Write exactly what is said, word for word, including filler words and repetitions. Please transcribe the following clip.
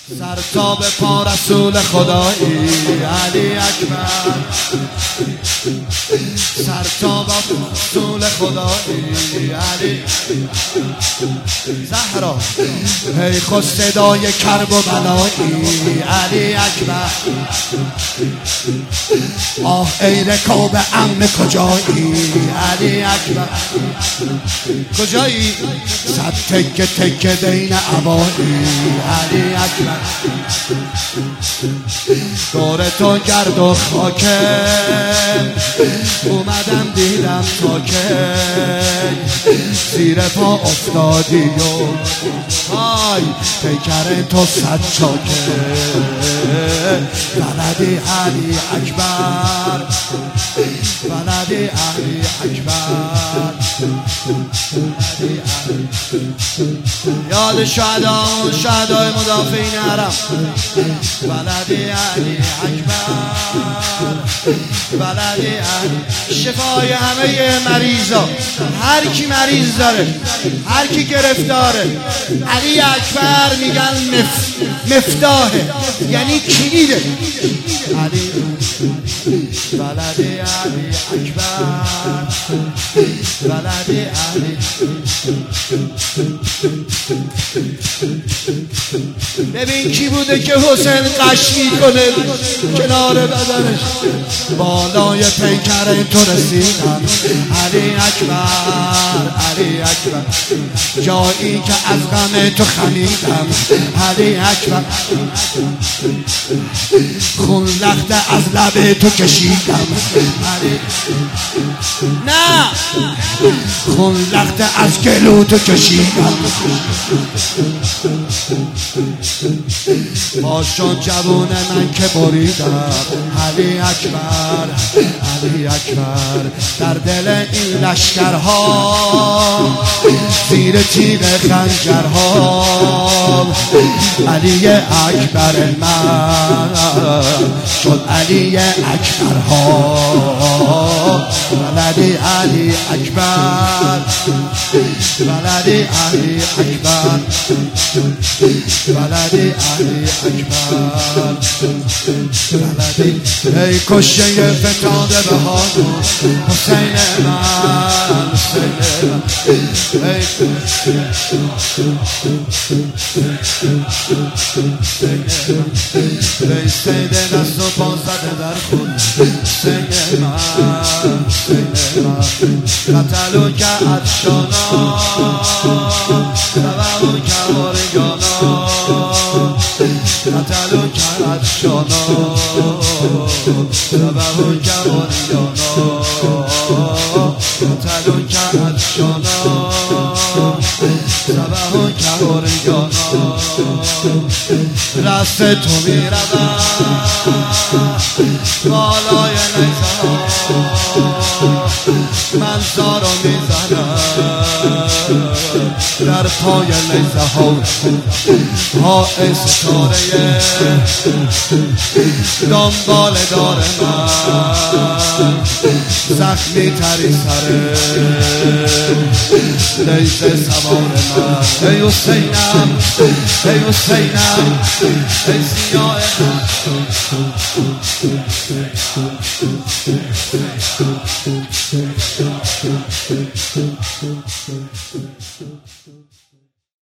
سر تا به پا رسول خدایی علی اکبر، سر تا به رسول خدایی علی زهرا، ای خود صدای کرب و بلایی علی اکبر. آه ای رکاب عم کجایی علی اکبر، کجایی؟ صد تکه تکه بین عبایی علی اکبر. دور تو گرد و خاکم اومدم دیدم تا که زیر پا افتادی و های پیکر تو صد چاکه. بلدی علی اکبر، بلدی علی اکبر، یاد شهدان شهدای مدافعین حرم. بلدی علی اکبر، بلدی علی، شفای همه مریضا، هر کی مریض داره، هر کی گرفتاره، علی اکبر میگن مف... مفتاحه، یعنی کلیده. علی بلدی علی اکبر، بلدی علی. ببین کی بوده که حسین قش میکنه کنار بدنش، بالای پیکر تو رسیدم علی اکبر، علی اکبر، جایی که از غم تو خمیدم علی اکبر. خون لخته از لب تو کشیدم علی، نه خون لخته از گلو تو کشیدم. باشون جوون من که بریدم علی اکبر، علی اکبر، در دل این لشکرها زیر تیغ خنجرها علی اکبر من شد علی اکبرها. بلدی علی اکبر، بلدی علی اکبر، بلدی علی اکبر، بلدی. ای کشته فتاده به هانو حسین من، حسین من، ای کشته ای سید دست و پا زده در خون حسین من، حسین من، قتلو که عطشانا سببو که ورگانا، قتلو که عطشانا سببو که ورگانا، قتلو که عطشانا سببو که ورگانا. رست تو می روم بالای نیزه ها، من زارو می زنم در پای نیزه ها. ها ستاره دنبال دار من، زخمی تری سره نیزه سوار من. ای حسینم، ای حسینم، ای سیاه من.